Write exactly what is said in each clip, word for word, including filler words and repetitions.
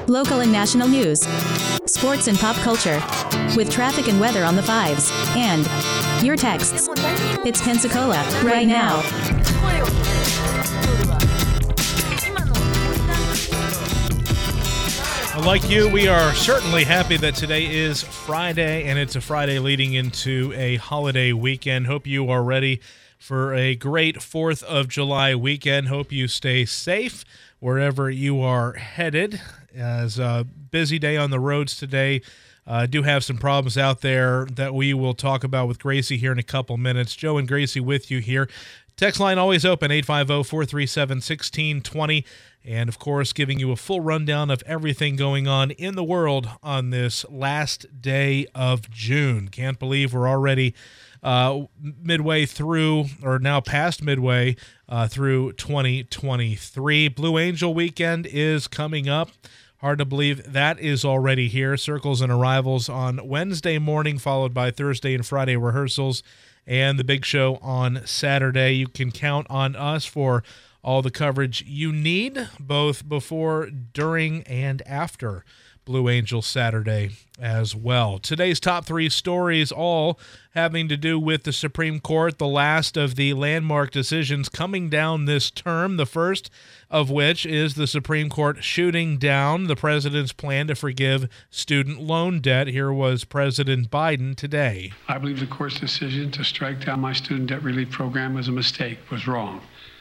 local and national news, sports and pop culture, with traffic and weather on the fives, and your texts. It's Pensacola, right now. Like you, we are certainly happy that today is Friday, and it's a Friday leading into a holiday weekend. Hope you are ready for a great fourth of July weekend. Hope you stay safe wherever you are headed. As a busy day on the roads today, uh, do have some problems out there that we will talk about with Gracie here in a couple minutes. Joe and Gracie with you here. Text line always open, eight five zero, four three seven, one six two zero. And, of course, giving you a full rundown of everything going on in the world on this last day of June. Can't believe we're already uh, midway through, or now past midway uh, through twenty twenty-three. Blue Angel weekend is coming up. Hard to believe that is already here. Circles and arrivals on Wednesday morning, followed by Thursday and Friday rehearsals, and the big show on Saturday. You can count on us for all the coverage you need, both before, during, and after Blue Angel Saturday as well. Today's top three stories, all having to do with the Supreme Court, the last of the landmark decisions coming down this term, the first of which is the Supreme Court shooting down the president's plan to forgive student loan debt. Here was President Biden today. I believe the court's decision to strike down my student debt relief program was a mistake, was wrong.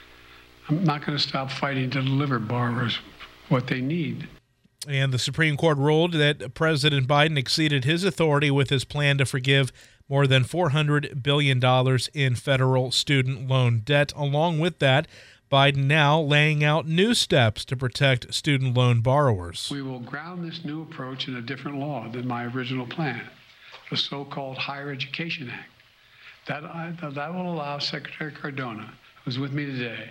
I'm not going to stop fighting to deliver borrowers what they need. And the Supreme Court ruled that President Biden exceeded his authority with his plan to forgive more than four hundred billion dollars in federal student loan debt. Along with that, Biden now laying out new steps to protect student loan borrowers. We will ground this new approach in a different law than my original plan, the so-called Higher Education Act. That, I, that will allow Secretary Cardona, who's with me today,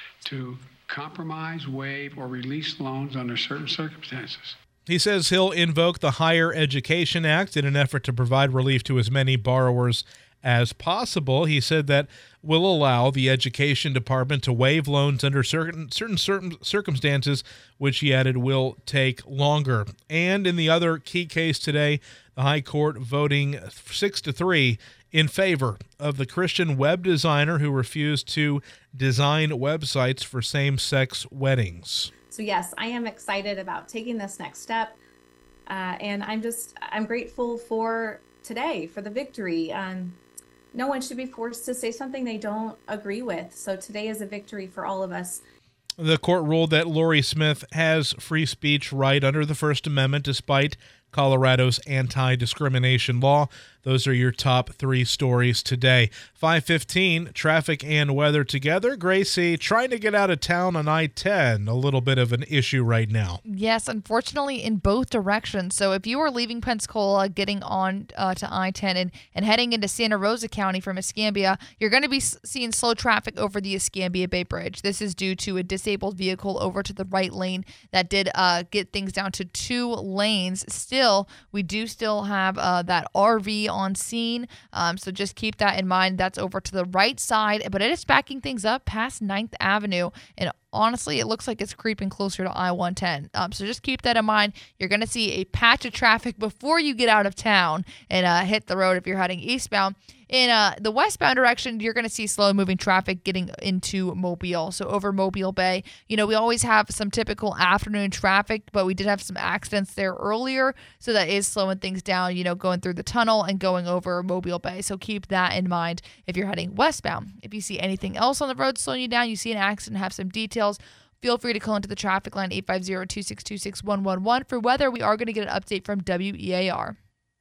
to compromise, waive, or release loans under certain circumstances. He says he'll invoke the Higher Education Act in an effort to provide relief to as many borrowers as possible. He said that will allow the Education Department to waive loans under certain, certain certain circumstances, which he added will take longer. And in the other key case today, the High Court voting six to three in favor of the Christian web designer who refused to design websites for same-sex weddings. So yes, I am excited about taking this next step, uh, and I'm just I'm grateful for today, for the victory. Um, no one should be forced to say something they don't agree with. So today is a victory for all of us. The court ruled that Lori Smith has free speech right under the First Amendment, despite Colorado's anti-discrimination law. Those are your top three stories today. five fifteen, traffic and weather together. Gracie, trying to get out of town on I ten, a little bit of an issue right now. Yes, unfortunately in both directions. So if you are leaving Pensacola, getting on uh, to I ten and, and heading into Santa Rosa County from Escambia, you're going to be seeing slow traffic over the Escambia Bay Bridge. This is due to a disabled vehicle over to the right lane that did uh, get things down to two lanes. Still, we do still have uh, that R V on scene, um, so just keep that in mind. That's over to the right side, but it is backing things up past ninth Avenue, and honestly, it looks like it's creeping closer to I one ten. Um, so just keep that in mind. You're going to see a patch of traffic before you get out of town and uh, hit the road if you're heading eastbound. In uh, the westbound direction, you're going to see slow-moving traffic getting into Mobile. So over Mobile Bay, you know, we always have some typical afternoon traffic, but we did have some accidents there earlier, so that is slowing things down, you know, going through the tunnel and going over Mobile Bay. So keep that in mind if you're heading westbound. If you see anything else on the road slowing you down, you see an accident, have some details, feel free to call into the traffic line eight five zero, two six two, six one one one. For weather, we are going to get an update from W E A R.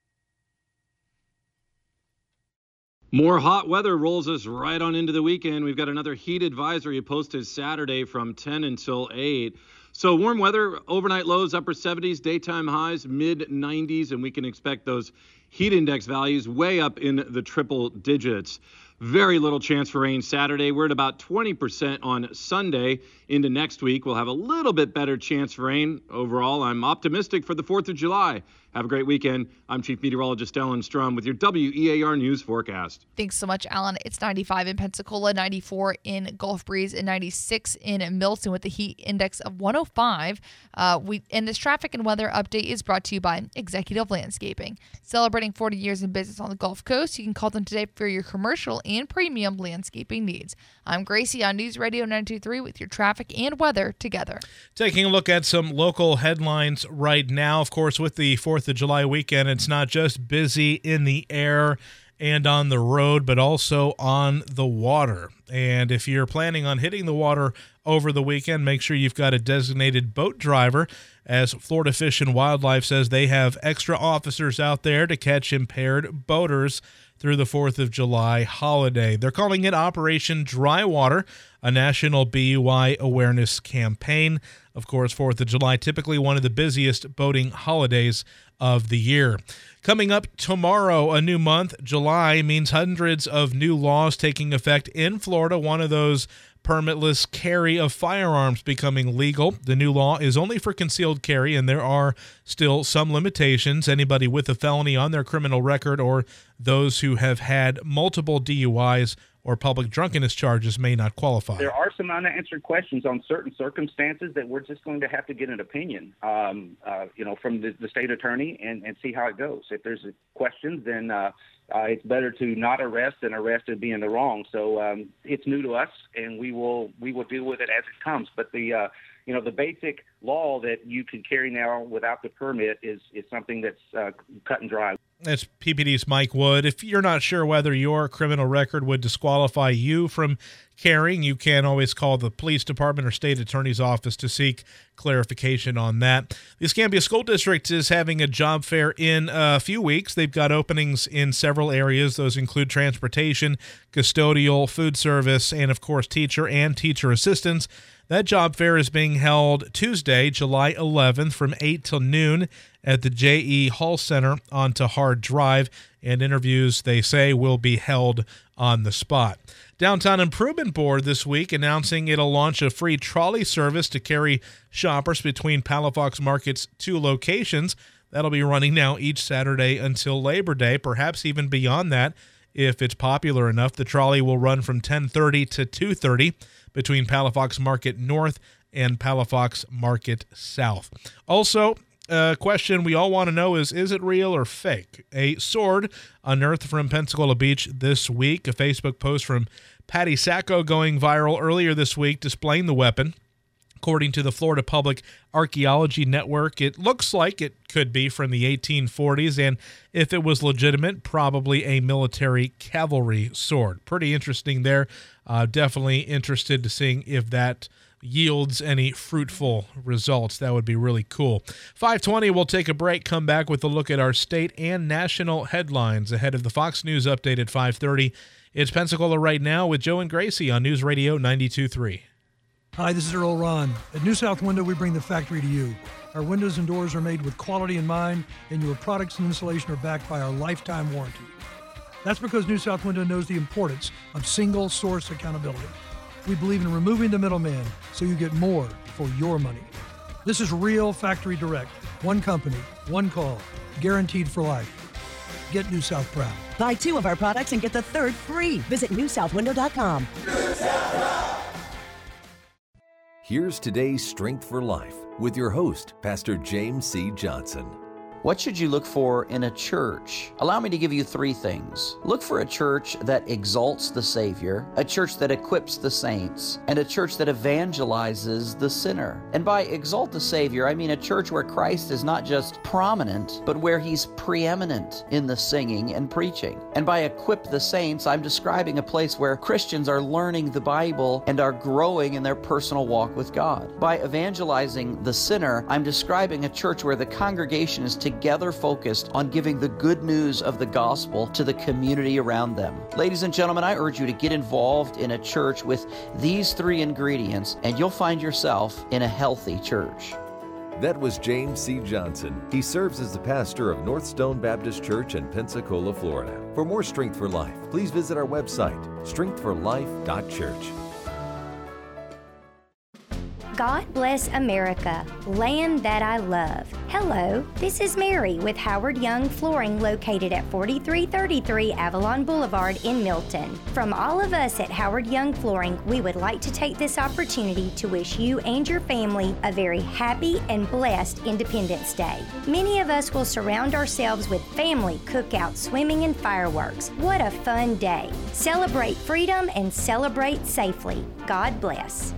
More hot weather rolls us right on into the weekend. We've got another heat advisory posted Saturday from ten until eight. So warm weather, overnight lows, upper seventies, daytime highs, mid nineties, and we can expect those heat index values way up in the triple digits. Very little chance for rain Saturday. We're at about twenty percent on Sunday. Into next week, we'll have a little bit better chance for rain. Overall, I'm optimistic for the fourth of July. Have a great weekend. I'm Chief Meteorologist Ellen Strum with your W E A R News forecast. Thanks so much, Alan. It's ninety-five in Pensacola, ninety-four in Gulf Breeze, and ninety-six in Milton with a heat index of one oh five. Uh, we and this traffic and weather update is brought to you by Executive Landscaping. Celebrating forty years in business on the Gulf Coast, you can call them today for your commercial and premium landscaping needs. I'm Gracie on News Radio ninety-two point three with your traffic and weather together. Taking a look at some local headlines right now. Of course, with the fourth of July weekend, it's not just busy in the air and on the road, but also on the water. And if you're planning on hitting the water over the weekend, make sure you've got a designated boat driver, as Florida Fish and Wildlife says they have extra officers out there to catch impaired boaters through the fourth of July holiday. They're calling it Operation Dry Water, a national B U I awareness campaign. Of course, fourth of July, typically one of the busiest boating holidays of the year. Coming up tomorrow, a new month, July, means hundreds of new laws taking effect in Florida. One of those, permitless carry of firearms becoming legal. The new law is only for concealed carry, and there are still some limitations. Anybody with a felony on their criminal record or those who have had multiple D U Is or public drunkenness charges may not qualify. There are some unanswered questions on certain circumstances that we're just going to have to get an opinion, um, uh, you know, from the, the state attorney and, and see how it goes. If there's questions, then uh, uh, it's better to not arrest than arrest and be in the wrong. So um, it's new to us, and we will we will deal with it as it comes. But the uh, you know the basic law that you can carry now without the permit is is something that's uh, cut and dry. That's P P D's Mike Wood. If you're not sure whether your criminal record would disqualify you from carrying, you can always call the police department or state attorney's office to seek clarification on that. The Escambia School District is having a job fair in a few weeks. They've got openings in several areas. Those include transportation, custodial, food service, and, of course, teacher and teacher assistants. That job fair is being held Tuesday, July eleventh from eight till noon at the J E Hall Center on Tahar Drive, and interviews, they say, will be held on the spot. Downtown Improvement Board this week announcing it'll launch a free trolley service to carry shoppers between Palafox Market's two locations. That'll be running now each Saturday until Labor Day, perhaps even beyond that. If it's popular enough, the trolley will run from ten thirty to two thirty between Palafox Market North and Palafox Market South. Also, a question we all want to know is, is it real or fake? A sword unearthed from Pensacola Beach this week. A Facebook post from Patty Sacco going viral earlier this week displaying the weapon. According to the Florida Public Archaeology Network, it looks like it could be from the eighteen forties, and if it was legitimate, probably a military cavalry sword. Pretty interesting there. Uh, definitely interested to seeing if that yields any fruitful results. That would be really cool. five twenty, we'll take a break, come back with a look at our state and national headlines ahead of the Fox News update at five thirty. It's Pensacola Right Now with Joe and Gracie on News Radio ninety-two point three. Hi, this is Earl Ron. At New South Window, we bring the factory to you. Our windows and doors are made with quality in mind, and your products and installation are backed by our lifetime warranty. That's because New South Window knows the importance of single source accountability. We believe in removing the middleman so you get more for your money. This is real factory direct. One company, one call, guaranteed for life. Get New South proud. Buy two of our products and get the third free. Visit new south window dot com. Here's today's Strength for Life with your host, Pastor James C. Johnson. What should you look for in a church? Allow me to give you three things. Look for a church that exalts the Savior, a church that equips the saints, and a church that evangelizes the sinner. And by exalt the Savior, I mean a church where Christ is not just prominent, but where He's preeminent in the singing and preaching. And by equip the saints, I'm describing a place where Christians are learning the Bible and are growing in their personal walk with God. By evangelizing the sinner, I'm describing a church where the congregation is together together focused on giving the good news of the gospel to the community around them. Ladies and gentlemen, I urge you to get involved in a church with these three ingredients, and you'll find yourself in a healthy church. That was James C. Johnson. He serves as the pastor of North Stone Baptist Church in Pensacola, Florida. For more Strength for Life, please visit our website, strength for life dot church. God bless America, land that I love. Hello, this is Mary with Howard Young Flooring located at forty-three thirty-three Avalon Boulevard in Milton. From all of us at Howard Young Flooring, we would like to take this opportunity to wish you and your family a very happy and blessed Independence Day. Many of us will surround ourselves with family, cookouts, swimming, and fireworks. What a fun day. Celebrate freedom and celebrate safely. God bless.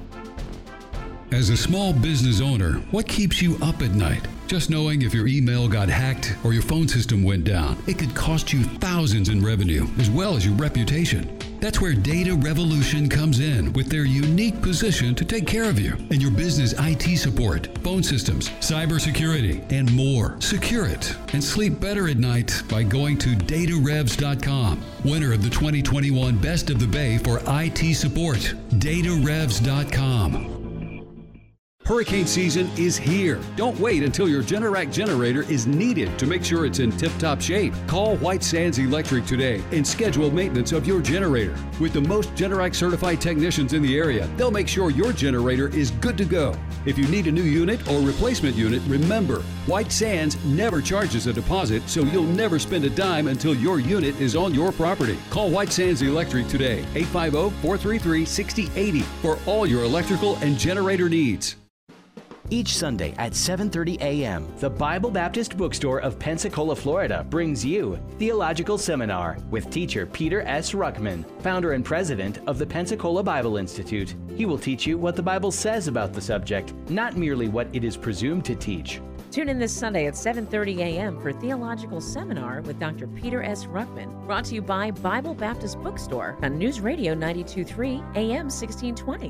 As a small business owner, what keeps you up at night? Just knowing if your email got hacked or your phone system went down, it could cost you thousands in revenue as well as your reputation. That's where Data Revolution comes in with their unique position to take care of you and your business I T support, phone systems, cybersecurity, and more. Secure it and sleep better at night by going to data revs dot com. Winner of the twenty twenty-one Best of the Bay for I T support, data revs dot com. Hurricane season is here. Don't wait until your Generac generator is needed to make sure it's in tip-top shape. Call White Sands Electric today and schedule maintenance of your generator. With the most Generac certified technicians in the area, they'll make sure your generator is good to go. If you need a new unit or replacement unit, remember, White Sands never charges a deposit, so you'll never spend a dime until your unit is on your property. Call White Sands Electric today, eight five zero, four three three, six zero eight zero, for all your electrical and generator needs. Each Sunday at seven thirty a.m., the Bible Baptist Bookstore of Pensacola, Florida brings you Theological Seminar with teacher Peter S. Ruckman, founder and president of the Pensacola Bible Institute. He will teach you what the Bible says about the subject, not merely what it is presumed to teach. Tune in this Sunday at seven thirty a.m. for Theological Seminar with Doctor Peter S. Ruckman, brought to you by Bible Baptist Bookstore on News Radio ninety-two point three A M sixteen twenty.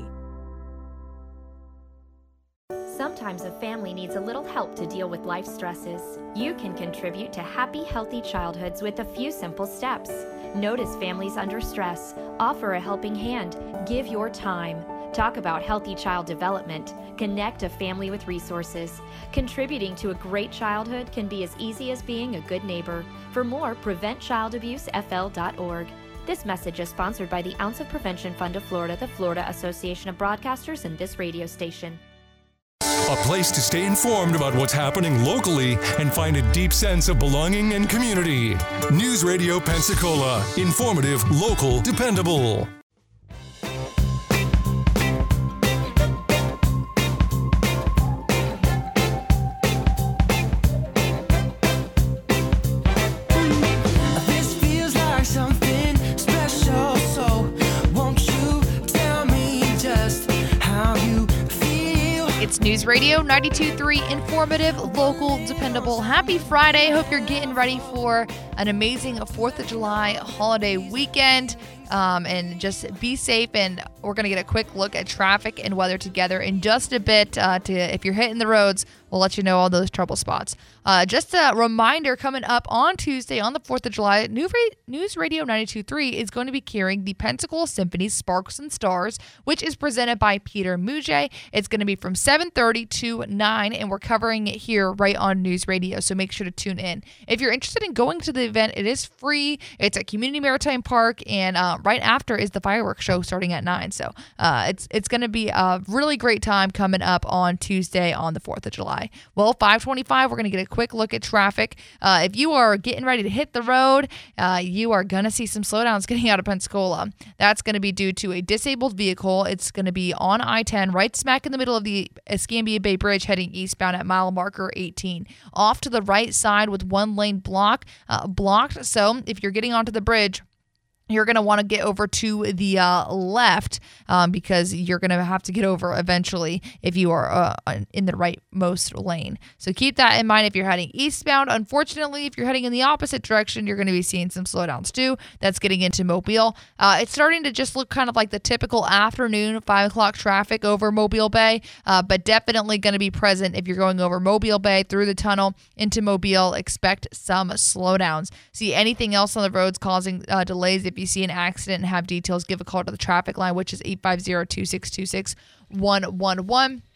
Sometimes a family needs a little help to deal with life stresses. You can contribute to happy, healthy childhoods with a few simple steps. Notice families under stress, offer a helping hand, give your time. Talk about healthy child development, connect a family with resources. Contributing to a great childhood can be as easy as being a good neighbor. For more, prevent child abuse f l dot org. This message is sponsored by the Ounce of Prevention Fund of Florida, the Florida Association of Broadcasters, and this radio station. A place to stay informed about what's happening locally and find a deep sense of belonging and community. News Radio Pensacola. Informative, local, dependable. It's News Radio ninety-two point three, informative, local, dependable. Happy Friday. Hope you're getting ready for an amazing fourth of July holiday weekend. Um, and just be safe. And we're going to get a quick look at traffic and weather together in just a bit. Uh, to if you're hitting the roads, we'll let you know all those trouble spots. Uh, just a reminder, coming up on Tuesday on the fourth of July, News Radio ninety-two point three is going to be carrying the Pensacola Symphony Sparks and Stars, which is presented by Peter Mujay. It's going to be from seven thirty to nine, and we're covering it here right on News Radio, so make sure to tune in. If you're interested in going to the event, it is free. It's at Community Maritime Park, and uh, right after is the fireworks show starting at nine. So uh, it's it's going to be a really great time coming up on Tuesday on the fourth of July. Well, five twenty-five, we're going to get a quick look at traffic. Uh, if you are getting ready to hit the road, uh, you are going to see some slowdowns getting out of Pensacola. That's going to be due to a disabled vehicle. It's going to be on I ten, right smack in the middle of the Escambia Bay Bridge, heading eastbound at mile marker eighteen. Off to the right side with one lane block uh, blocked. So if you're getting onto the bridge, you're going to want to get over to the uh, left um, because you're going to have to get over eventually if you are uh, in the rightmost lane. So keep that in mind if you're heading eastbound. Unfortunately, if you're heading in the opposite direction, you're going to be seeing some slowdowns too. That's getting into Mobile. Uh, it's starting to just look kind of like the typical afternoon five o'clock traffic over Mobile Bay, uh, but definitely going to be present if you're going over Mobile Bay through the tunnel into Mobile. Expect some slowdowns. See anything else on the roads causing uh, delays? If If you see an accident and have details, give a call to the traffic line, which is eight five zero, two six two, six one one one.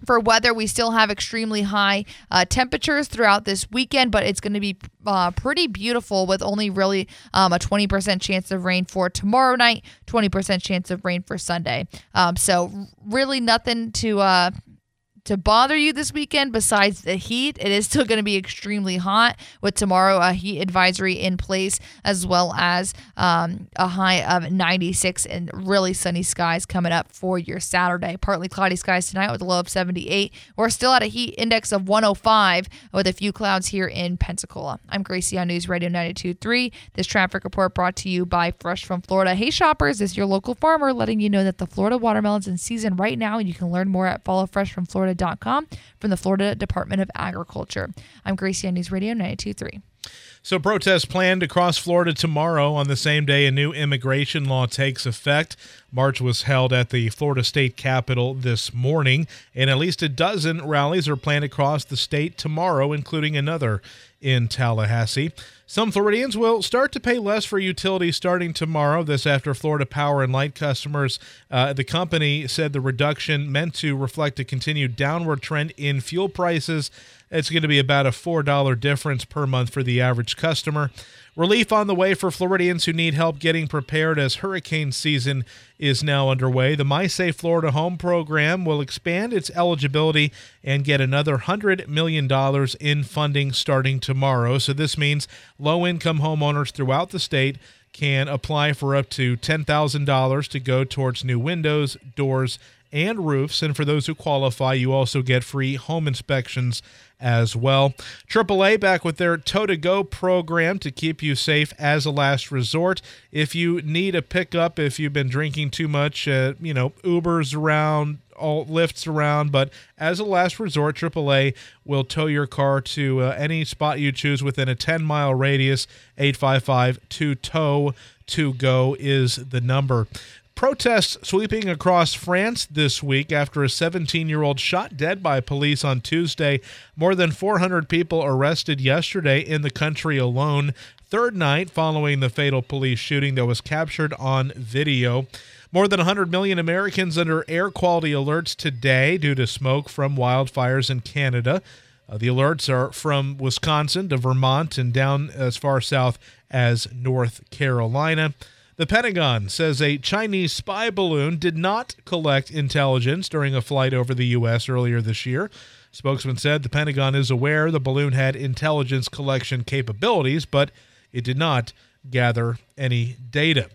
For weather, we still have extremely high uh, temperatures throughout this weekend, but it's going to be uh, pretty beautiful with only really um, a twenty percent chance of rain for tomorrow night, twenty percent chance of rain for Sunday. Um, so really nothing to uh, to bother you this weekend besides the heat. It is still going to be extremely hot with tomorrow a heat advisory in place, as well as um, a high of ninety-six and really sunny skies coming up for your Saturday. Partly cloudy skies tonight with a low of seventy-eight. We're still at a heat index of one oh five with a few clouds here in Pensacola. I'm Gracie on News Radio ninety-two point three. This traffic report brought to you by Fresh from Florida. Hey shoppers, this is your local farmer letting you know that the Florida watermelon's in season right now, and you can learn more at follow fresh from florida dot com from the Florida Department of Agriculture. I'm Gracie on News Radio ninety-two point three. So protests planned across Florida tomorrow on the same day a new immigration law takes effect. March was held at the Florida State Capitol this morning, and at least a dozen rallies are planned across the state tomorrow, including another in Tallahassee. Some Floridians will start to pay less for utilities starting tomorrow. This after Florida Power and Light customers, uh, the company said the reduction meant to reflect a continued downward trend in fuel prices. It's going to be about a four dollars difference per month for the average customer. Relief on the way for Floridians who need help getting prepared as hurricane season is now underway. The My Safe Florida Home program will expand its eligibility and get another one hundred million dollars in funding starting tomorrow. So this means low-income homeowners throughout the state can apply for up to ten thousand dollars to go towards new windows, doors, and roofs. And for those who qualify, you also get free home inspections as well. triple A back with their Tow to Go program to keep you safe as a last resort. If you need a pickup, if you've been drinking too much, uh, you know, Ubers around, all lifts around, but as a last resort, triple A will tow your car to uh, any spot you choose within a ten mile radius. Eight five five two tow to go is the number. Protests sweeping across France this week after a seventeen-year-old shot dead by police on Tuesday. More than four hundred people arrested yesterday in the country alone. Third night following the fatal police shooting that was captured on video. More than one hundred million Americans under air quality alerts today due to smoke from wildfires in Canada. Uh, the alerts are from Wisconsin to Vermont and down as far south as North Carolina. The Pentagon says a Chinese spy balloon did not collect intelligence during a flight over the U S earlier this year. Spokesman said the Pentagon is aware the balloon had intelligence collection capabilities, but it did not gather any data.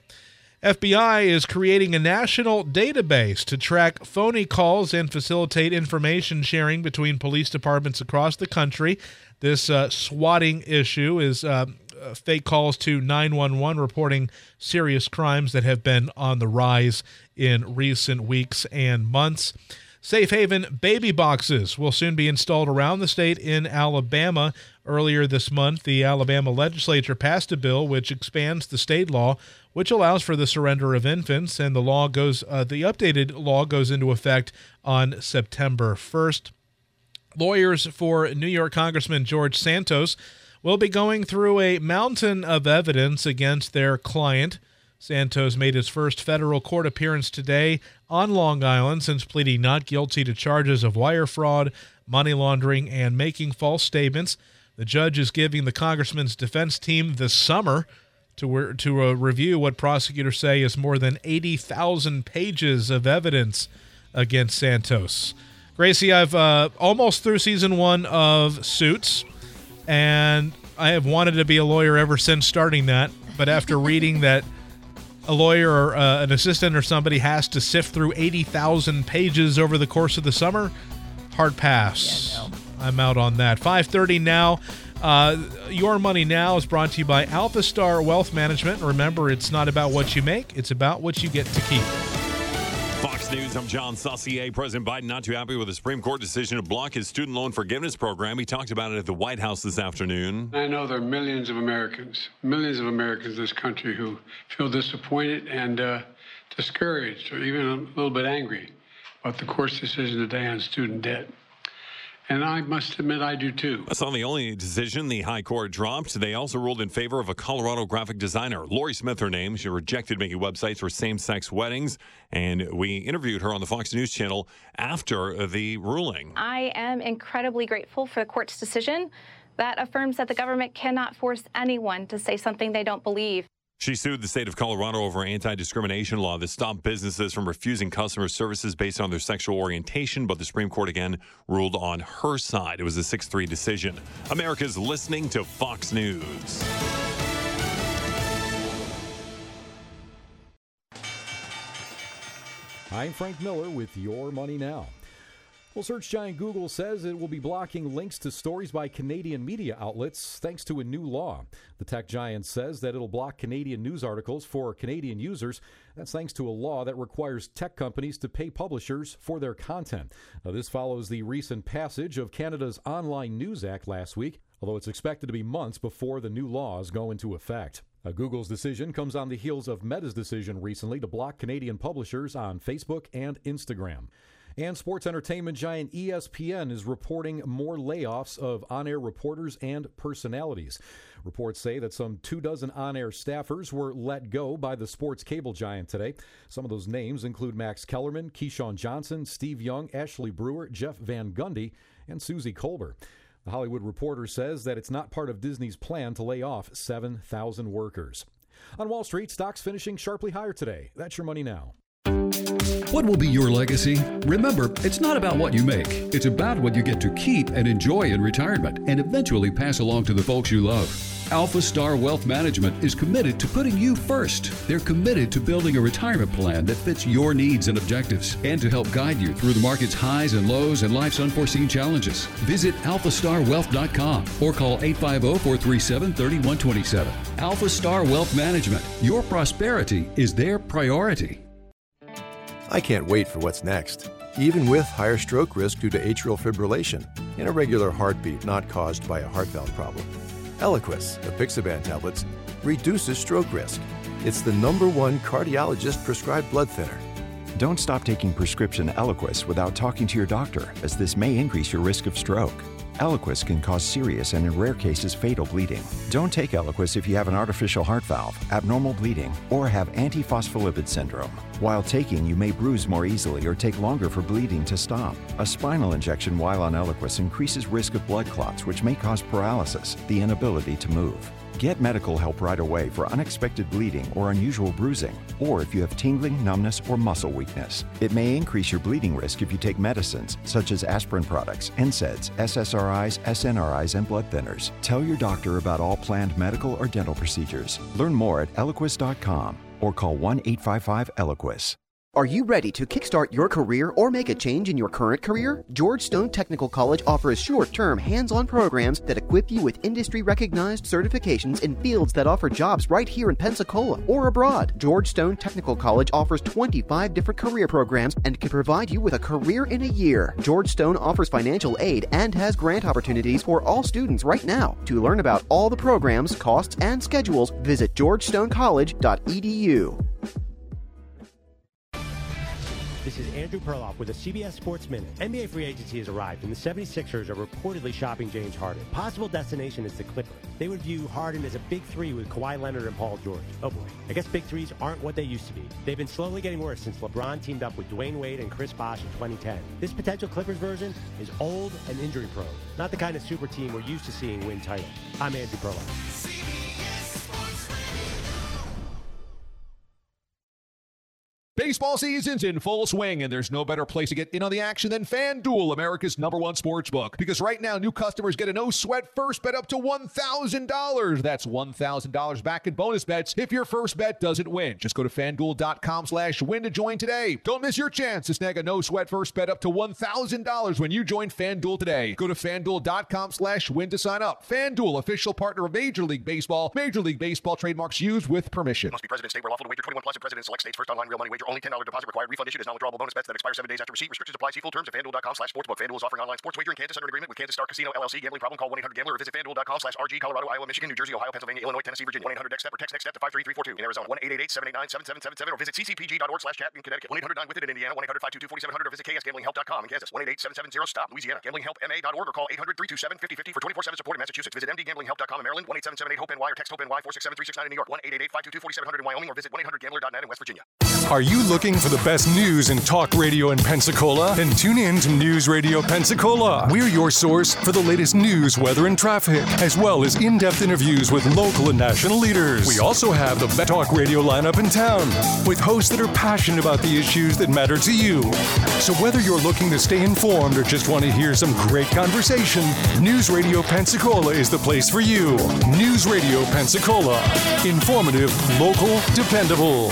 F B I is creating a national database to track phony calls and facilitate information sharing between police departments across the country. This uh, swatting issue is uh, uh, fake calls to nine one one reporting serious crimes that have been on the rise in recent weeks and months. Safe Haven baby boxes will soon be installed around the state in Alabama. Earlier this month, the Alabama legislature passed a bill which expands the state law, which allows for the surrender of infants, and the law goes, uh, the updated law goes into effect on September first. Lawyers for New York Congressman George Santos will be going through a mountain of evidence against their client. Santos made his first federal court appearance today on Long Island since pleading not guilty to charges of wire fraud, money laundering, and making false statements. The judge is giving the congressman's defense team the summer to, to uh, review what prosecutors say is more than eighty thousand pages of evidence against Santos. Gracie, I've uh, almost through season one of Suits, and I have wanted to be a lawyer ever since starting that, but after reading that a lawyer or uh, an assistant or somebody has to sift through eighty thousand pages over the course of the summer, hard pass. Yeah, no. I'm out on that. five thirty now. Uh, Your Money Now is brought to you by Alpha Star Wealth Management. Remember, it's not about what you make, it's about what you get to keep. Fox News, I'm John Saucier. President Biden not too happy with the Supreme Court decision to block his student loan forgiveness program. He talked about it at the White House this afternoon. I know there are millions of Americans, millions of Americans in this country who feel disappointed and uh, discouraged or even a little bit angry about the court's decision today on student debt. And I must admit I do too. That's not the only decision the High Court dropped. They also ruled in favor of a Colorado graphic designer, Lori Smith, her name. She rejected making websites for same-sex weddings, and we interviewed her on the Fox News Channel after the ruling. I am incredibly grateful for the court's decision that affirms that the government cannot force anyone to say something they don't believe. She sued the state of Colorado over anti-discrimination law that stopped businesses from refusing customer services based on their sexual orientation, but the Supreme Court again ruled on her side. It was a six three decision. America's listening to Fox News. I'm Frank Miller with Your Money Now. Well, search giant Google says it will be blocking links to stories by Canadian media outlets thanks to a new law. The tech giant says that it'll block Canadian news articles for Canadian users. That's thanks to a law that requires tech companies to pay publishers for their content. Now, this follows the recent passage of Canada's Online News Act last week, although it's expected to be months before the new laws go into effect. Uh, Google's decision comes on the heels of Meta's decision recently to block Canadian publishers on Facebook and Instagram. And sports entertainment giant E S P N is reporting more layoffs of on-air reporters and personalities. Reports say that some two dozen on-air staffers were let go by the sports cable giant today. Some of those names include Max Kellerman, Keyshawn Johnson, Steve Young, Ashley Brewer, Jeff Van Gundy, and Susie Colbert. The Hollywood Reporter says that it's not part of Disney's plan to lay off seven thousand workers. On Wall Street, stocks finishing sharply higher today. That's your money now. What will be your legacy? Remember, it's not about what you make. It's about what you get to keep and enjoy in retirement and eventually pass along to the folks you love. Alpha Star Wealth Management is committed to putting you first. They're committed to building a retirement plan that fits your needs and objectives and to help guide you through the market's highs and lows and life's unforeseen challenges. Visit alpha star wealth dot com or call eight five zero, four three seven, three one two seven. Alpha Star Wealth Management. Your prosperity is their priority. I can't wait for what's next. Even with higher stroke risk due to atrial fibrillation, an irregular heartbeat not caused by a heart valve problem. Eliquis, apixaban tablets, reduces stroke risk. It's the number one cardiologist-prescribed blood thinner. Don't stop taking prescription Eliquis without talking to your doctor, as this may increase your risk of stroke. Eliquis can cause serious and in rare cases fatal bleeding. Don't take Eliquis if you have an artificial heart valve, abnormal bleeding, or have antiphospholipid syndrome. While taking, you may bruise more easily or take longer for bleeding to stop. A spinal injection while on Eliquis increases risk of blood clots, which may cause paralysis, the inability to move. Get medical help right away for unexpected bleeding or unusual bruising, or if you have tingling, numbness, or muscle weakness. It may increase your bleeding risk if you take medicines such as aspirin products, N SAIDs, S S R Is, S N R Is, and blood thinners. Tell your doctor about all planned medical or dental procedures. Learn more at eliquis dot com or call one eight five five Eliquis. Are you ready to kickstart your career or make a change in your current career? George Stone Technical College offers short-term, hands-on programs that equip you with industry-recognized certifications in fields that offer jobs right here in Pensacola or abroad. George Stone Technical College offers twenty-five different career programs and can provide you with a career in a year. George Stone offers financial aid and has grant opportunities for all students right now. To learn about all the programs, costs, and schedules, visit george stone college dot e d u. This is Andrew Perloff with a C B S Sports Minute. N B A free agency has arrived, and the seventy-sixers are reportedly shopping James Harden. Possible destination is the Clippers. They would view Harden as a big three with Kawhi Leonard and Paul George. Oh boy, I guess big threes aren't what they used to be. They've been slowly getting worse since LeBron teamed up with Dwayne Wade and Chris Bosh in twenty ten. This potential Clippers version is old and injury prone, not the kind of super team we're used to seeing win titles. I'm Andrew Perloff. Baseball season's in full swing, and there's no better place to get in on the action than FanDuel, America's number one sports book. Because right now, new customers get a no-sweat first bet up to one thousand dollars. That's one thousand dollars back in bonus bets if your first bet doesn't win. Just go to FanDuel.com slash win to join today. Don't miss your chance to snag a no-sweat first bet up to one thousand dollars when you join FanDuel today. Go to FanDuel.com slash win to sign up. FanDuel, official partner of Major League Baseball. Major League Baseball trademarks used with permission. Must be present in state where lawful to wager twenty-one plus and present in select states. First online real money wager only. only ten dollars deposit required. Refund issued as non-withdrawable bonus bets that expire seven days after receipt. Restrictions apply. See full terms at FanDuel.com slash sportsbook. FanDuel is offering online sports wagering in Kansas under an agreement with Kansas Star Casino L L C. Gambling problem? Call one eight hundred gambler or visit FanDuel.com slash RG. Colorado, Iowa, Michigan, New Jersey, Ohio, Pennsylvania, Illinois, Tennessee, Virginia. one eight hundred next step or text next step to five three three four two. In Arizona, one eight eight eight seven eight nine seven seven seven seven or visit ccpg.org slash chat in Connecticut. one eight hundred nine with it in Indiana. one eight hundred five two two four seven zero zero or visit k s gambling help dot com in Kansas. one eight eight seven seven zero stop Louisiana. gambling help m a dot org or call eight hundred three two seven five zero five zero for twenty-four seven support in Massachusetts. Visit m d gambling help dot com in Maryland. one eight seven seven eight hope n y or text hope n y four six seven three six nine in New York. one eight eight eight five two two four seven zero zero in Wyoming or visit one eight hundred gambler dot net in West Virginia. Are you looking for the best news in talk radio in Pensacola? Then tune in to News Radio Pensacola. We're your source for the latest news, weather, and traffic, as well as in-depth interviews with local and national leaders. We also have the best talk radio lineup in town, with hosts that are passionate about the issues that matter to you. So whether you're looking to stay informed or just want to hear some great conversation, News Radio Pensacola is the place for you. News Radio Pensacola. Informative, local, dependable.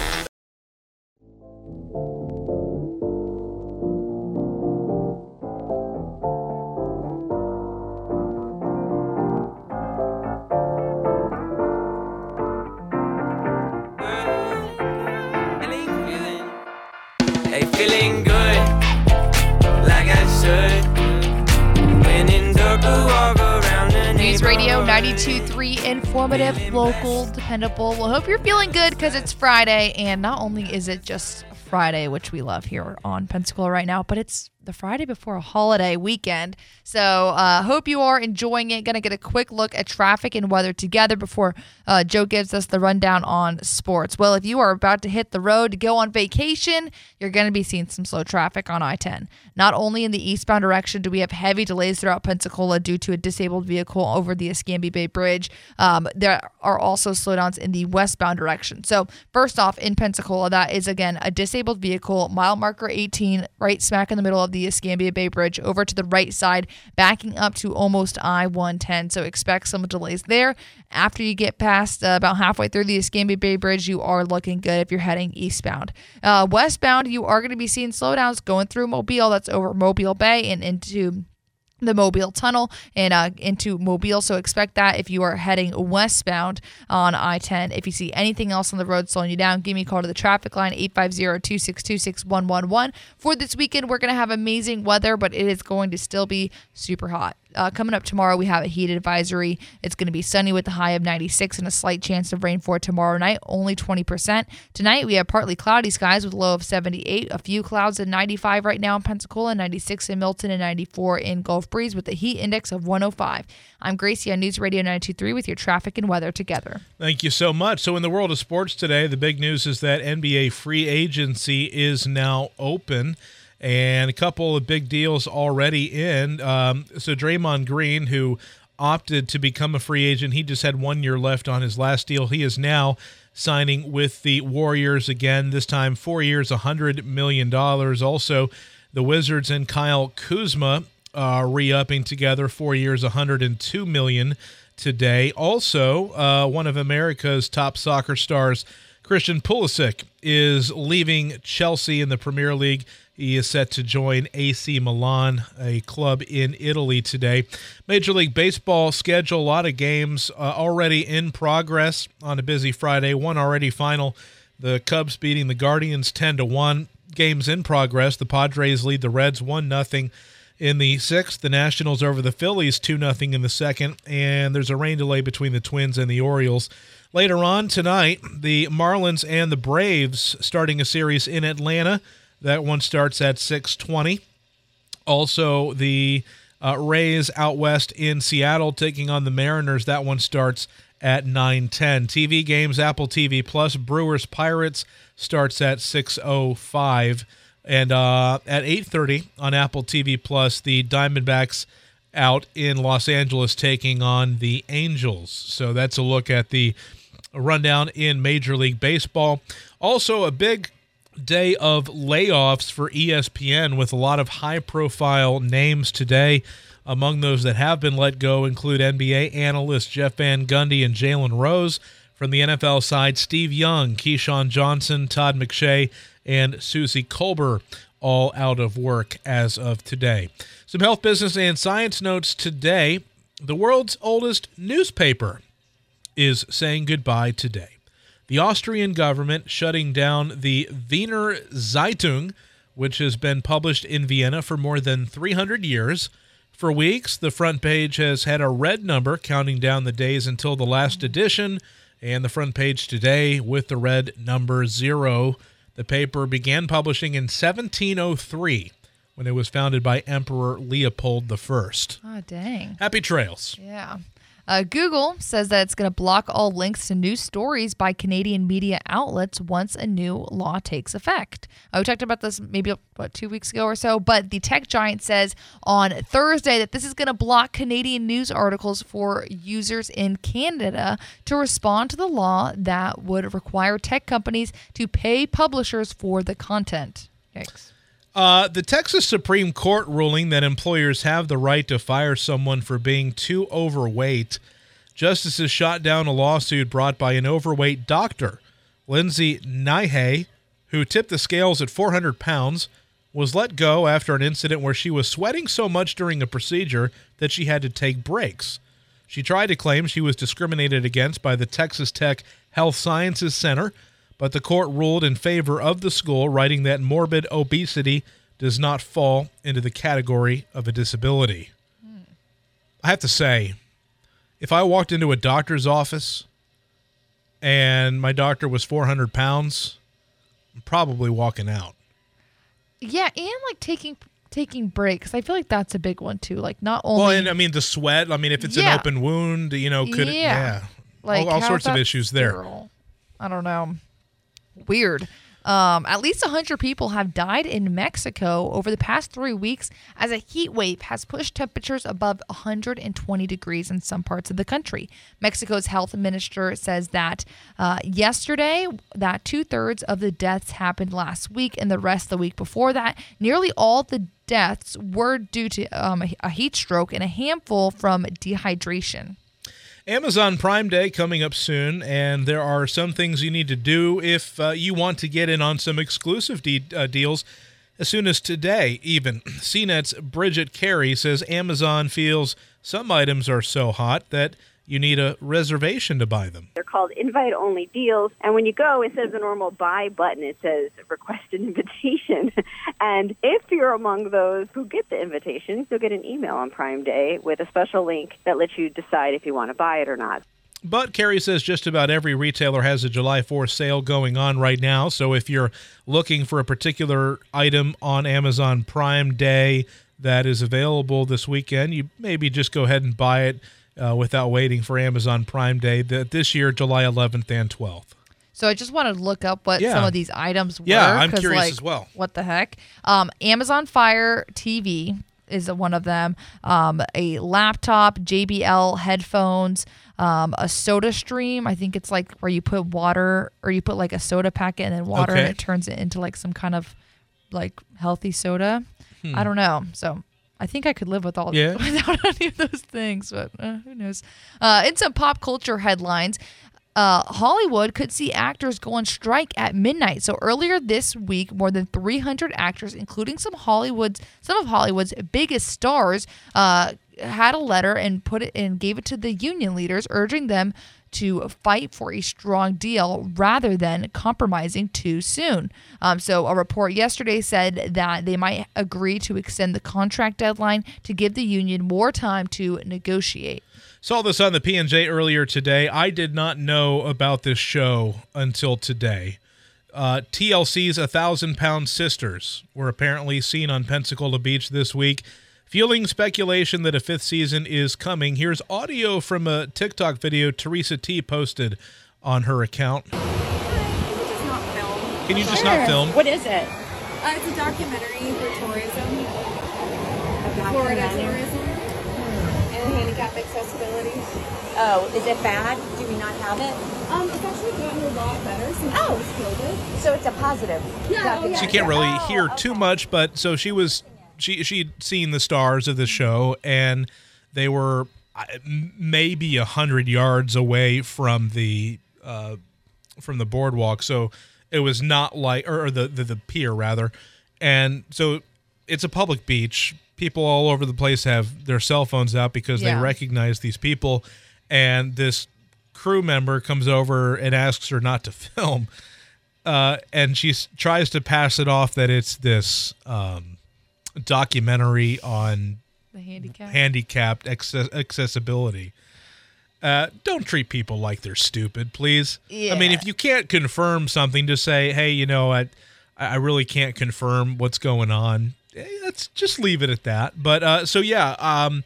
Hey, feeling good, like I should. When in dark, walk around the News Radio ninety-two point three, informative, local, dependable. Well, hope you're feeling good because it's Friday, and not only is it just Friday, which we love here on Pensacola right now, but it's the Friday before a holiday weekend. So uh hope you are enjoying it. Gonna get a quick look at traffic and weather together before uh, Joe gives us the rundown on sports. Well, if you are about to hit the road to go on vacation, you're going to be seeing some slow traffic on I ten. Not only in the eastbound direction do we have heavy delays throughout Pensacola due to a disabled vehicle over the Escambia Bay Bridge, um, there are also slowdowns in the westbound direction. So first off, in Pensacola, that is, again, a disabled vehicle, mile marker eighteen, right smack in the middle of the Escambia Bay Bridge, over to the right side, backing up to almost I one ten. So expect some delays there. After you get past uh, about halfway through the Escambia Bay Bridge, you are looking good if you're heading eastbound. Uh, westbound, you are going to be seeing slowdowns going through Mobile. That's over Mobile Bay and into the Mobile Tunnel and uh, into Mobile. So expect that if you are heading westbound on I ten. If you see anything else on the road slowing you down, give me a call to the traffic line, eight five zero, two six two, six one one one. For this weekend, we're going to have amazing weather, but it is going to still be super hot. Uh, coming up tomorrow, we have a heat advisory. It's going to be sunny with a high of ninety-six and a slight chance of rain for tomorrow night, only twenty percent. Tonight, we have partly cloudy skies with a low of seventy-eight. A few clouds at ninety-five right now in Pensacola, ninety-six in Milton, and ninety-four in Gulf Breeze with a heat index of one oh five. I'm Gracie on News Radio ninety-two point three with your traffic and weather together. Thank you so much. So in the world of sports today, the big news is that N B A free agency is now open. And a couple of big deals already in. Um, so Draymond Green, who opted to become a free agent, he just had one year left on his last deal. He is now signing with the Warriors again, this time four years, one hundred million dollars. Also, the Wizards and Kyle Kuzma uh, re-upping together, four years, one hundred two million dollars today. Also, uh, one of America's top soccer stars, Christian Pulisic, is leaving Chelsea in the Premier League. He is set to join A C Milan, a club in Italy, today. Major League Baseball schedule, a lot of games uh, already in progress on a busy Friday. One already final. The Cubs beating the Guardians ten to one. Games in progress. The Padres lead the Reds one nothing in the sixth. The Nationals over the Phillies two nothing in the second. And there's a rain delay between the Twins and the Orioles. Later on tonight, the Marlins and the Braves starting a series in Atlanta. That one starts at six twenty. Also, the uh, Rays out west in Seattle taking on the Mariners. That one starts at nine ten. T V games, Apple T V Plus, Brewers Pirates starts at six oh five. And uh, at eight thirty on Apple T V Plus, the Diamondbacks out in Los Angeles taking on the Angels. So that's a look at the rundown in Major League Baseball. Also, a big day of layoffs for E S P N with a lot of high-profile names today. Among those that have been let go include N B A analysts Jeff Van Gundy and Jalen Rose. From the N F L side, Steve Young, Keyshawn Johnson, Todd McShay, and Susie Colbert, all out of work as of today. Some health, business, and science notes today. The world's oldest newspaper is saying goodbye today. the Austrian government shutting down the Wiener Zeitung, which has been published in Vienna for more than three hundred years. For weeks, the front page has had a red number counting down the days until the last edition, and the front page today with the red number zero. The paper began publishing in seventeen oh three when it was founded by Emperor Leopold the First. Oh, dang. Happy trails. Yeah. Uh, Google says that it's going to block all links to news stories by Canadian media outlets once a new law takes effect. Uh, we talked about this maybe, what, two weeks ago or so, but the tech giant says on Thursday that this is going to block Canadian news articles for users in Canada to respond to the law that would require tech companies to pay publishers for the content. Yikes. Uh, the Texas Supreme Court ruling that employers have the right to fire someone for being too overweight. Justices shot down a lawsuit brought by an overweight doctor. Lindsay Nihei, who tipped the scales at four hundred pounds, was let go after an incident where she was sweating so much during a procedure that she had to take breaks. She tried to claim she was discriminated against by the Texas Tech Health Sciences Center, but the court ruled in favor of the school, writing that morbid obesity does not fall into the category of a disability. Hmm. I have to say, if I walked into a doctor's office and my doctor was four hundred pounds, I'm probably walking out. Yeah, and like taking taking breaks. I feel like that's a big one too. Like not only Well, and I mean the sweat, I mean if it's Yeah. an open wound, you know, could it, Yeah. yeah. Like, all, all how's sorts of that issues there. sterile? I don't know. Weird. Um, at least one hundred people have died in Mexico over the past three weeks as a heat wave has pushed temperatures above one hundred twenty degrees in some parts of the country. Mexico's health minister says that uh, yesterday that two-thirds of the deaths happened last week and the rest the week before that. Nearly all the deaths were due to um, a, a heat stroke and a handful from dehydration. Amazon Prime Day coming up soon, and there are some things you need to do if uh, you want to get in on some exclusive de- uh, deals as soon as today, even. C NET's Bridget Carey says Amazon feels some items are so hot that you need a reservation to buy them. They're called invite-only deals, and when you go, instead of the normal buy button, it says request an invitation. And if you're among those who get the invitation, you'll get an email on Prime Day with a special link that lets you decide if you want to buy it or not. But Carrie says just about every retailer has a July fourth sale going on right now, so if you're looking for a particular item on Amazon Prime Day that is available this weekend, you maybe just go ahead and buy it Uh, without waiting for Amazon Prime Day the, this year, July eleventh and twelfth. So I just wanted to look up what Yeah. some of these items were. Yeah, I'm 'cause, curious like, as well. What the heck? Um, Amazon Fire T V is one of them. Um, a laptop, J B L headphones, um, a Soda Stream. I think it's like where you put water or you put like a soda packet and then water Okay. and it turns it into like some kind of like healthy soda. Hmm. I don't know. So I think I could live with all Yeah. without any of those things, but uh, who knows? Uh, in some pop culture headlines, uh, Hollywood could see actors go on strike at midnight. So earlier this week, more than three hundred actors, including some Hollywood's some of Hollywood's biggest stars, uh, had a letter and put it and gave it to the union leaders, urging them to fight for a strong deal rather than compromising too soon. Um, so a report yesterday said that they might agree to extend the contract deadline to give the union more time to negotiate. Saw this on the P and J earlier today. I did not know about this show until today. Uh, T L C's one thousand Pound Sisters were apparently seen on Pensacola Beach this week, fueling speculation that a fifth season is coming. Here's audio from a TikTok video Teresa T posted on her account. Can you just not film? What is it? Uh, it's a documentary for tourism. Florida tourism. And handicap accessibility. Oh, is it bad? Do we not have it? Um, it's actually gotten a lot better since Oh. it was COVID. So it's a positive. Yeah, oh, yeah. She can't really hear too much, but so she was she she'd seen the stars of the show, and they were uh, m- maybe a hundred yards away from the uh, from the boardwalk, so it was not like or, or the, the the pier rather, and so it's a public beach. People all over the place have their cell phones out because Yeah. they recognize these people, and this crew member comes over and asks her not to film, uh, and she s- tries to pass it off that it's this um, documentary on The handicap. handicapped access- accessibility. Uh, don't treat people like they're stupid, please. Yeah. I mean, if you can't confirm something, just say, hey, you know, I, I really can't confirm what's going on. Eh, Let's just leave it at that. But uh, so, yeah, um,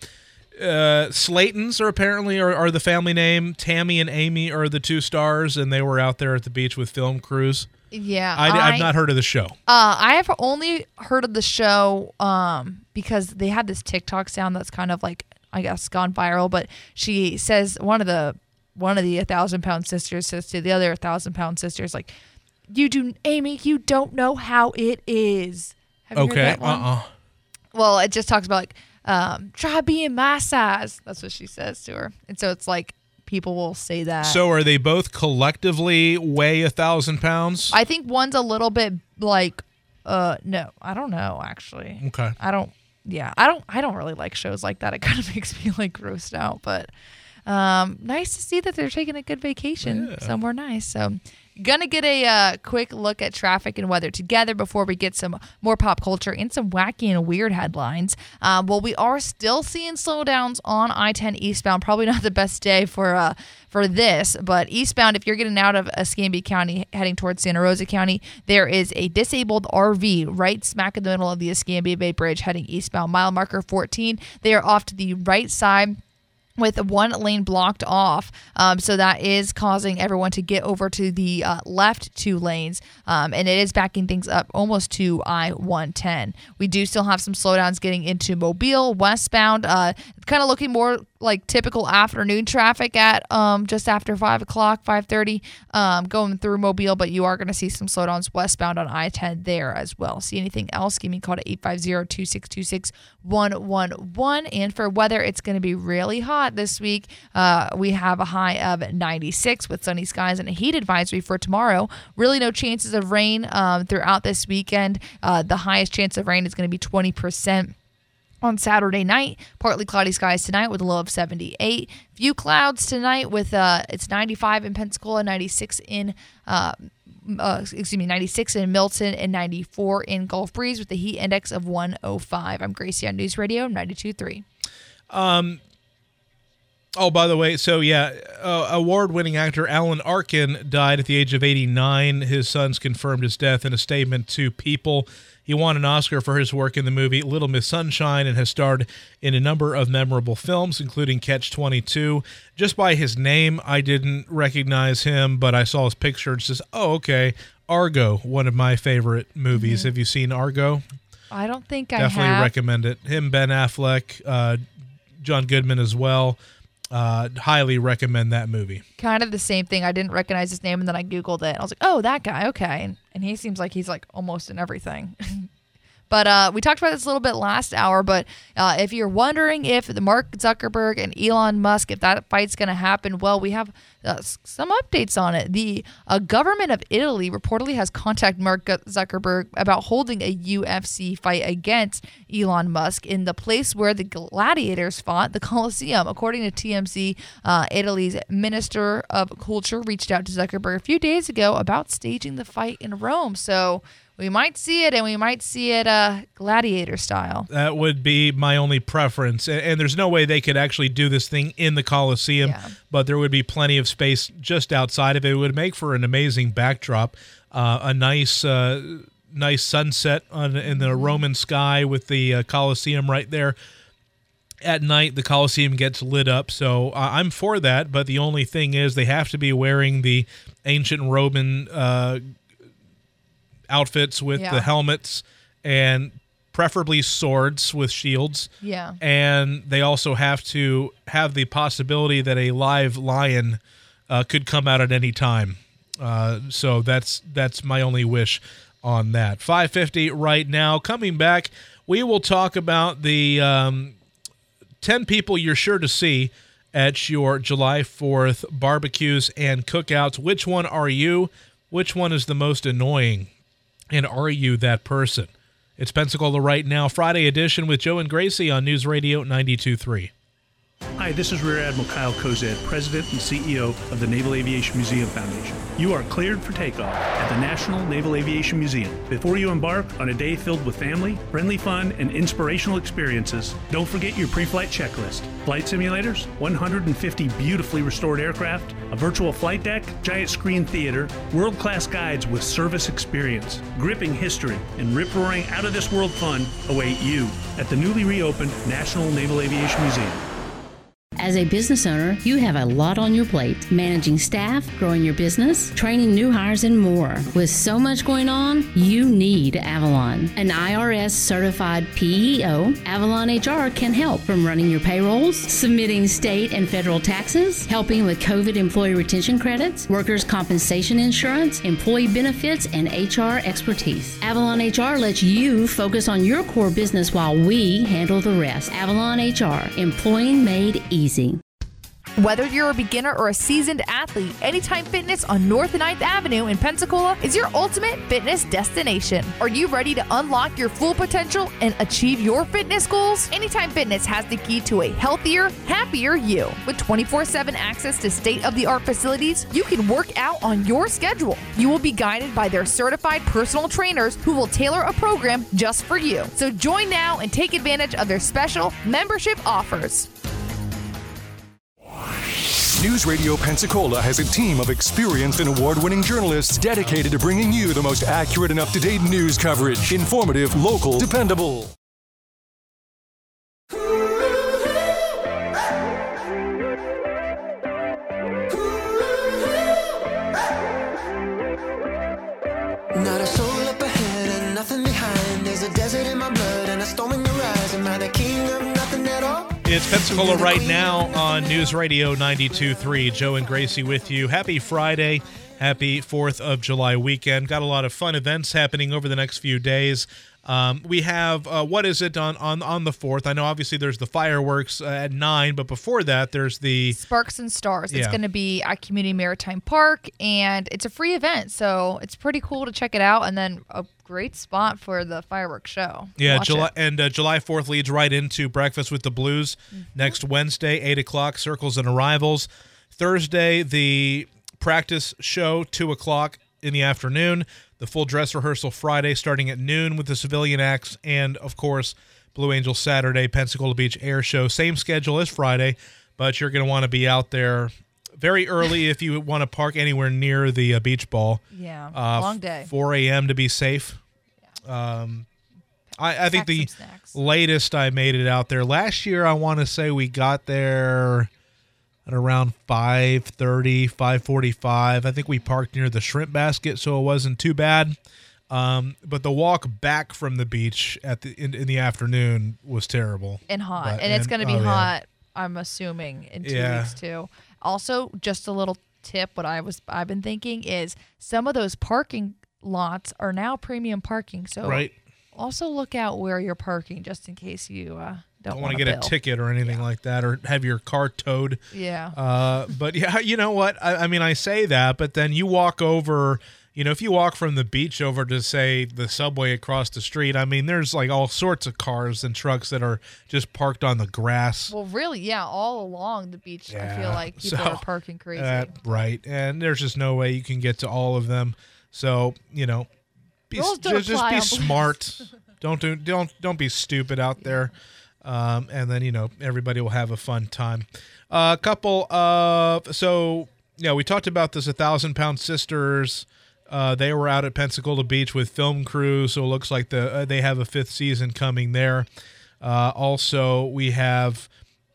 uh, Slaytons are apparently are, are the family name. Tammy and Amy are the two stars, and they were out there at the beach with film crews. Yeah. I, I, I've not heard of the show. Uh, I have only heard of the show um, because they had this TikTok sound that's kind of like, I guess, gone viral. But she says one of the one of the a thousand pound sisters says to the other a thousand pound sisters, like, "You do, Amy. You don't know how it is." Have you Okay. heard that one? Uh-uh. Well, it just talks about like, um, try being my size. That's what she says to her, and so it's like people will say that. So are they both collectively weigh a thousand pounds? I think one's a little bit like, uh, no, I don't know actually. Okay. I don't. Yeah, I don't. I don't really like shows like that. It kind of makes me like grossed out. But um, nice to see that they're taking a good vacation Yeah. somewhere nice. So, gonna get a uh, quick look at traffic and weather together before we get some more pop culture and some wacky and weird headlines. Um, well, we are still seeing slowdowns on I ten eastbound. Probably not the best day for uh, for this, but eastbound, if you're getting out of Escambia County heading towards Santa Rosa County, there is a disabled R V right smack in the middle of the Escambia Bay Bridge heading eastbound. Mile marker fourteen. They are off to the right side with one lane blocked off. Um, so that is causing everyone to get over to the uh, left two lanes. Um, and it is backing things up almost to I one ten. We do still have some slowdowns getting into Mobile westbound. Uh, kind of looking more like typical afternoon traffic at um, just after five o'clock, five thirty, um, going through Mobile. But you are going to see some slowdowns westbound on I ten there as well. See anything else? Give me a call to eight five zero, two six two six, one one one. And for weather, it's going to be really hot this week. Uh, we have a high of ninety-six with sunny skies and a heat advisory for tomorrow. Really no chances of rain um, throughout this weekend. Uh, the highest chance of rain is going to be twenty percent. On Saturday night, partly cloudy skies tonight with a low of seventy-eight. Few clouds tonight with uh, it's ninety-five in Pensacola, ninety-six in uh, uh, excuse me, ninety-six in Milton, and ninety-four in Gulf Breeze with the heat index of one oh five. I'm Gracie on News Radio ninety-two point three. Um. Oh, by the way, so yeah, uh, award-winning actor Alan Arkin died at the age of eighty-nine. His sons confirmed his death in a statement to People. He won an Oscar for his work in the movie Little Miss Sunshine and has starred in a number of memorable films, including Catch twenty-two. Just by his name, I didn't recognize him, but I saw his picture and says, oh, okay, Argo, one of my favorite movies. Mm-hmm. Have you seen Argo? I don't think I Definitely have. recommend it. Him, Ben Affleck, uh, John Goodman as well. Uh, highly recommend that movie. Kind of the same thing. I didn't recognize his name, and then I Googled it. I was like, oh, that guy, okay. And, and he seems like he's like almost in everything. But uh, we talked about this a little bit last hour, but uh, if you're wondering if the Mark Zuckerberg and Elon Musk, if that fight's going to happen, well, we have uh, some updates on it. The uh, government of Italy reportedly has contacted Mark Zuckerberg about holding a U F C fight against Elon Musk in the place where the gladiators fought, the Colosseum. According to T M Z, uh, Italy's Minister of Culture reached out to Zuckerberg a few days ago about staging the fight in Rome. So we might see it, and we might see it uh, gladiator style. That would be my only preference. And, and there's no way they could actually do this thing in the Coliseum, Yeah. but there would be plenty of space just outside of it. It would make for an amazing backdrop, uh, a nice uh, nice sunset on, in the Roman sky with the uh, Coliseum right there. At night, the Coliseum gets lit up, so uh, I'm for that, but the only thing is they have to be wearing the ancient Roman uh outfits with Yeah. the helmets and preferably swords with shields. Yeah. And they also have to have the possibility that a live lion uh, could come out at any time. Uh, so that's that's my only wish on that. five fifty right now. Coming back, we will talk about the um, ten people you're sure to see at your July fourth barbecues and cookouts. Which one are you? Which one is the most annoying? And are you that person? It's Pensacola Right Now, Friday edition with Joe and Gracie on News Radio ninety-two point three. Hi, this is Rear Admiral Kyle Kozad, President and C E O of the Naval Aviation Museum Foundation. You are cleared for takeoff at the National Naval Aviation Museum. Before you embark on a day filled with family, friendly fun, and inspirational experiences, don't forget your pre-flight checklist. Flight simulators, one hundred fifty beautifully restored aircraft, a virtual flight deck, giant screen theater, world-class guides with service experience, gripping history, and rip-roaring out-of-this-world fun await you at the newly reopened National Naval Aviation Museum. As a business owner, you have a lot on your plate. Managing staff, growing your business, training new hires, and more. With so much going on, you need Avalon. An I R S-certified P E O, Avalon H R can help from running your payrolls, submitting state and federal taxes, helping with COVID employee retention credits, workers' compensation insurance, employee benefits, and H R expertise. Avalon H R lets you focus on your core business while we handle the rest. Avalon H R, employing made easy. Whether you're a beginner or a seasoned athlete, Anytime Fitness on North ninth Avenue in Pensacola is your ultimate fitness destination. Are you ready to unlock your full potential and achieve your fitness goals? Anytime Fitness has the key to a healthier, happier you. With twenty-four seven access to state-of-the-art facilities, you can work out on your schedule. You will be guided by their certified personal trainers who will tailor a program just for you. So join now and take advantage of their special membership offers. News Radio Pensacola has a team of experienced and award-winning journalists dedicated to bringing you the most accurate and up-to-date news coverage. Informative, local, dependable. Not a soul up ahead and nothing behind. There's a desert in my blood and a storm in the rise. Am I the king of nothing at all? It's Pensacola right now on News Radio ninety-two point three. Joe and Gracie with you. Happy Friday. Happy fourth of July weekend. Got a lot of fun events happening over the next few days. Um, we have, uh, what is it on, on, on the fourth? I know obviously there's the fireworks uh, at nine, but before that there's the... Sparks and Stars. It's Yeah. going to be at Community Maritime Park, and it's a free event, so it's pretty cool to check it out, and then a great spot for the fireworks show. Yeah, Watch July it. and uh, July fourth leads right into Breakfast with the Blues next Wednesday, eight o'clock, Circles and Arrivals. Thursday, the practice show, two o'clock in the afternoon. The full dress rehearsal Friday starting at noon with the civilian acts. And, of course, Blue Angel Saturday, Pensacola Beach Air Show. Same schedule as Friday, but you're going to want to be out there very early if you want to park anywhere near the uh, beach ball. Yeah, Uh, long day. four a.m. to be safe. Um, I, I think Pack the some snacks. latest I made it out there last year, I want to say we got there at around five thirty, five forty-five. I think we parked near the shrimp basket, so it wasn't too bad. Um, but the walk back from the beach at the in, in the afternoon was terrible And hot. But- and, it's going to be oh, yeah. hot, I'm assuming, in two Yeah. weeks, too. Also, just a little tip, what I was, I've been thinking is some of those parking lots are now premium parking. So Right. also look out where you're parking just in case you uh, don't, Don't want want to get bill. a ticket or anything like that, or have your car towed. Yeah. Uh, but yeah, you know what? I, I mean, I say that, but then you walk over. You know, if you walk from the beach over to, say, the subway across the street, I mean, there's like all sorts of cars and trucks that are just parked on the grass. Well, really, yeah, all along the beach, I feel Yeah. like people So, are parking crazy. Uh, right. And there's just no way you can get to all of them. So, you know, be, Rules don't just, just apply be on Blues. smart. don't do don't don't be stupid out there. Um, and then, you know, everybody will have a fun time. Uh, a couple of so yeah, we talked about this, a thousand pound sisters. Uh, they were out at Pensacola Beach with film crew, so it looks like the uh, they have a fifth season coming there. Uh, also, we have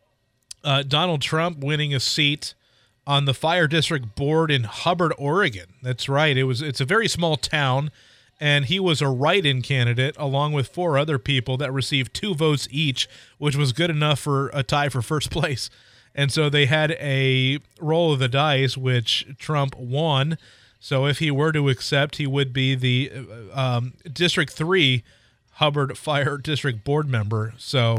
uh, Donald Trump winning a seat on the fire district board in Hubbard, Oregon. That's right. It was it's a very small town, and he was a write-in candidate along with four other people that received two votes each, which was good enough for a tie for first place. And so they had a roll of the dice, which Trump won. So if he were to accept, he would be the um, District three Hubbard Fire District board member. So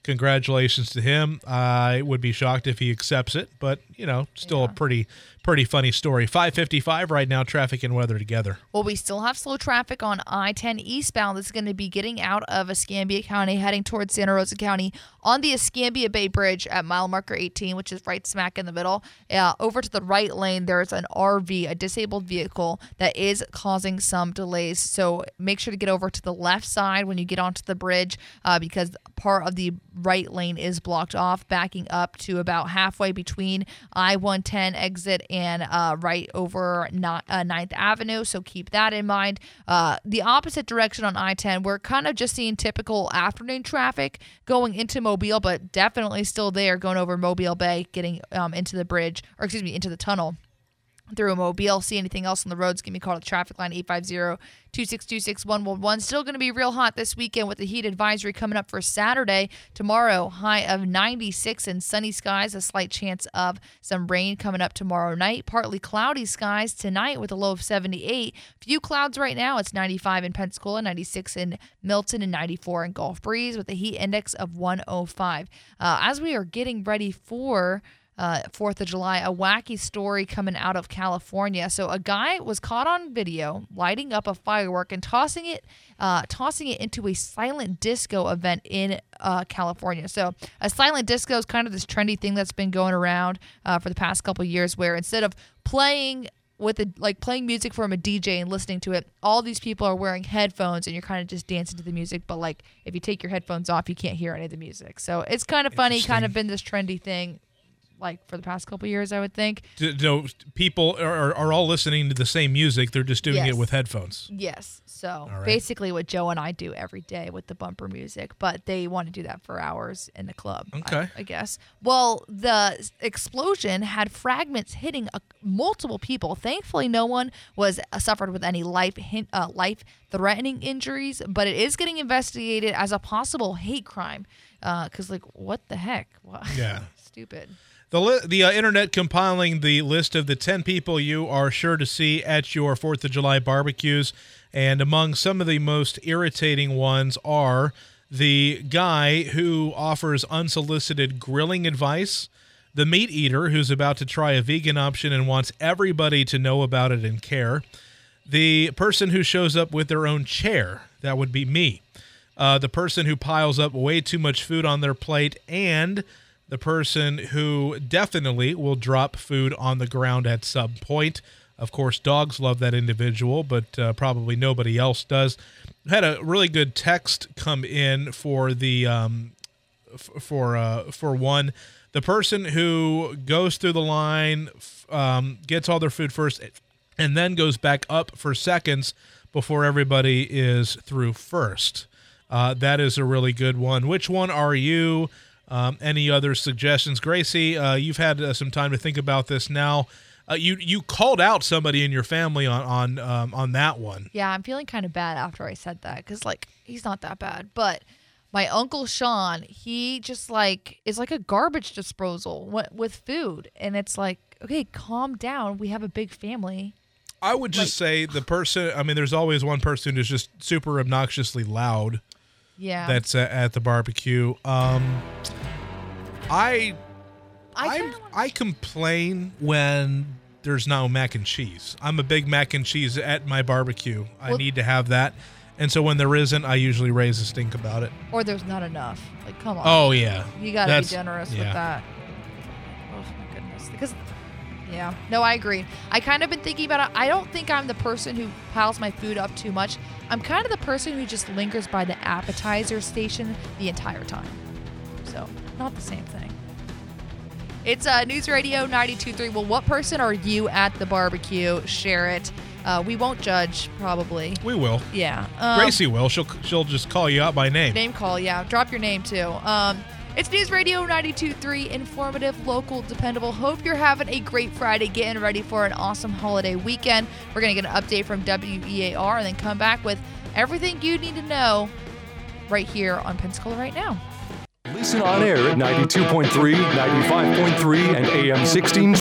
congratulations to him. I would be shocked if he accepts it, but, you know, still yeah. a pretty pretty funny story. five fifty-five right now, traffic and weather together. Well, we still have slow traffic on I ten eastbound that's going to be getting out of Escambia County, heading towards Santa Rosa County on the Escambia Bay Bridge at mile marker eighteen, which is right smack in the middle. Uh, over to the right lane, there's an R V, a disabled vehicle, that is causing some delays. So make sure to get over to the left side when you get onto the bridge uh, because part of the right lane is blocked off, backing up to about halfway between I one ten exit and uh, right over uh, ninth Avenue. So keep that in mind. Uh, the opposite direction on I ten, we're kind of just seeing typical afternoon traffic going into Mobile, but definitely still there going over Mobile Bay, getting um, into the bridge, or excuse me, into the tunnel through Mobile. See anything else on the roads, give me a call to traffic line eight five zero, two six two, six one one one. Still going to be real hot this weekend with the heat advisory coming up for Saturday. Tomorrow, high of ninety-six and sunny skies. A slight chance of some rain coming up tomorrow night. Partly cloudy skies tonight with a low of seventy-eight. Few clouds right now. It's ninety-five in Pensacola, ninety-six in Milton, and ninety-four in Gulf Breeze with a heat index of one oh five. Uh, as we are getting ready for Uh, fourth of July, a wacky story coming out of California. So a guy was caught on video lighting up a firework and tossing it uh, tossing it into a silent disco event in uh, California. So a silent disco is kind of this trendy thing that's been going around uh, for the past couple of years, where instead of playing with a, like playing music from a D J and listening to it, all these people are wearing headphones and you're kind of just dancing to the music. But like if you take your headphones off, you can't hear any of the music. So it's kind of funny, kind of been this trendy thing like for the past couple of years, I would think. No, people are, are all listening to the same music. They're just doing yes. it with headphones. Yes. So right. basically what Joe and I do every day with the bumper music, but they want to do that for hours in the club, okay. I, I guess. Well, the explosion had fragments hitting a, multiple people. Thankfully, no one was uh, suffered with any life uh, life-threatening injuries, but it is getting investigated as a possible hate crime because, uh, like, what the heck? Yeah. Stupid. The li- the uh, internet compiling the list of the ten people you are sure to see at your fourth of July barbecues, and among some of the most irritating ones are the guy who offers unsolicited grilling advice, the meat eater who's about to try a vegan option and wants everybody to know about it and care, the person who shows up with their own chair, that would be me, uh, the person who piles up way too much food on their plate, and the person who definitely will drop food on the ground at some point. Of course, dogs love that individual, but uh, probably nobody else does. Had a really good text come in for the um, f- for uh, for one. The person who goes through the line, um, gets all their food first, and then goes back up for seconds before everybody is through first. Uh, that is a really good one. Which one are you? Um, any other suggestions? Gracie, uh, you've had uh, some time to think about this now. Uh, you you called out somebody in your family on on um, on that one. Yeah, I'm feeling kind of bad after I said that because, like, he's not that bad. But my Uncle Sean, he just, like, is like a garbage disposal w- with food. And it's like, okay, calm down. We have a big family. I would just like, say the person, I mean, there's always one person who's just super obnoxiously loud. Yeah. That's uh, at the barbecue. Um, I I I, I complain when there's no mac and cheese. I'm a big mac and cheese at my barbecue. I well, need to have that. And so when there isn't, I usually raise a stink about it. Or there's not enough. Like, come on. Oh, yeah. You got to That's, be generous yeah. with that. Oh, my goodness. Because, yeah. No, I agree. I kind of been thinking about it. I don't think I'm the person who piles my food up too much. I'm kind of the person who just lingers by the appetizer station the entire time. So, not the same thing. It's uh, News Radio ninety-two point three. Well, what person are you at the barbecue? Share it. Uh, we won't judge, probably. We will. Yeah. Um, Gracie will. She'll she'll just call you out by name. Name call, yeah. Drop your name, too. Um, it's News Radio ninety-two point three. Informative, local, dependable. Hope you're having a great Friday, getting ready for an awesome holiday weekend. We're going to get an update from W E A R and then come back with everything you need to know right here on Pensacola Right Now. Listen on air at ninety-two point three, ninety-five point three, and A M sixteen